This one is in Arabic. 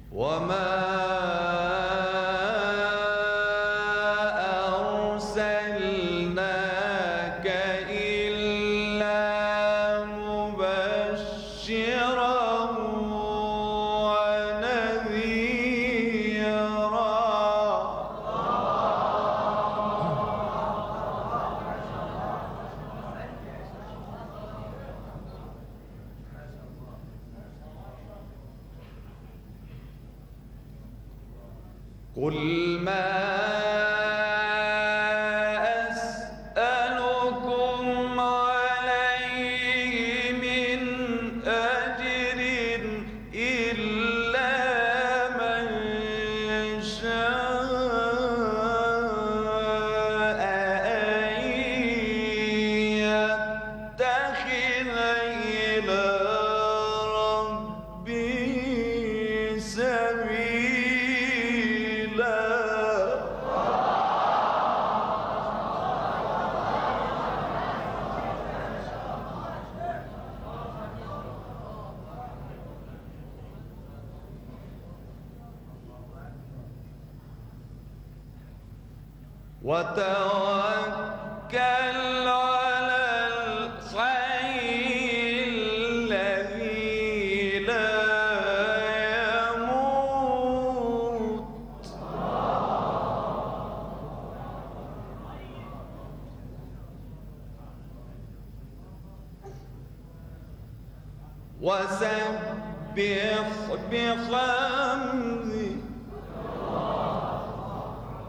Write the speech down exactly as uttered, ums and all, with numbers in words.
وما أرسلناك إلا مبشرا ونذيرا. قل ما أسألكم عليه من أجر إلا من شاء أن يتخذ إلى ربه سبيلا. وتوكل على الحي الذي لا يموت وسبح بحمده